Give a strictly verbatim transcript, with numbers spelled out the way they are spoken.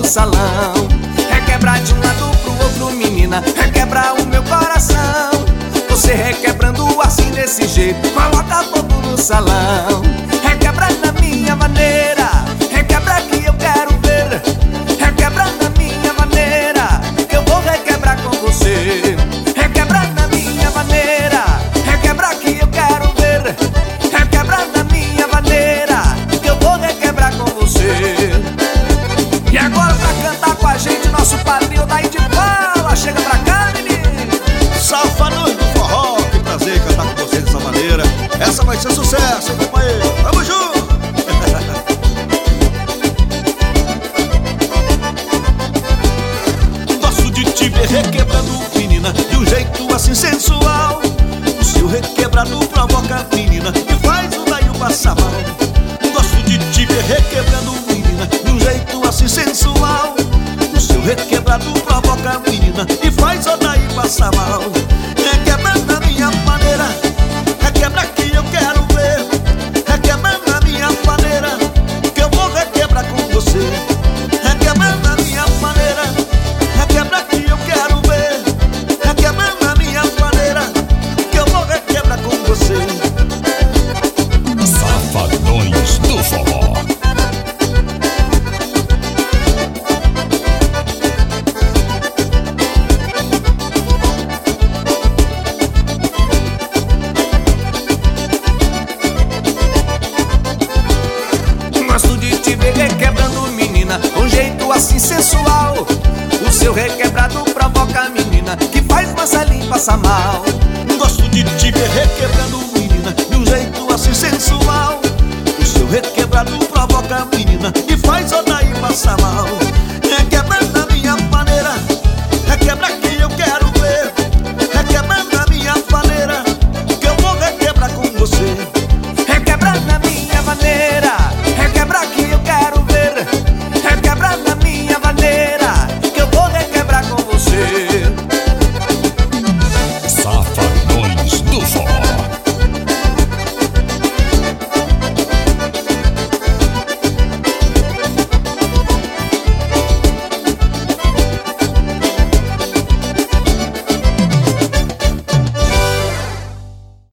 salão. Requebrar de um lado pro outro, menina, requebrar o meu coração. Você requebrando assim desse jeito, coloca fogo no salão. Requebrar da minha maneira, requebrar que eu quero ver. Requebrar da minha maneira, que eu vou requebrar com você. Requebrar da minha maneira, requebrar que eu quero ver. Requebrar da minha maneira, que eu vou requebrar com você. E agora pra cantar com a gente, nosso padrinho daí de bala. Chega pra cá, menino. Safados do forró, que prazer cantar com vocês dessa maneira. Essa vai ser sucesso, hein, companheiro? Vamos junto! Gosto de te ver requebrando, menina, de um jeito assim sensual. O seu requebrado provoca, menina, e faz o daí passar mal. Gosto de te ver requebrando, menina, de um jeito assim sensual. O seu requebrado provoca, menina, e faz o daí passar mal. Requebra da minha maneira, requebra que eu quero ver. Requebra da minha maneira, que eu vou requebrar com você. Requebra da minha maneira, requebra que eu quero ver. Requebra da minha maneira, que eu vou requebrar com você. Safadões do forró. Gosto de te ver requebrando, menina, um jeito assim sensual. O seu requebrado provoca, menina, que faz Marcelinho passar mal. Gosto de te ver requebrando, menina, de um jeito assim sensual. O seu requebrado provoca, menina, e faz o daí passar mal.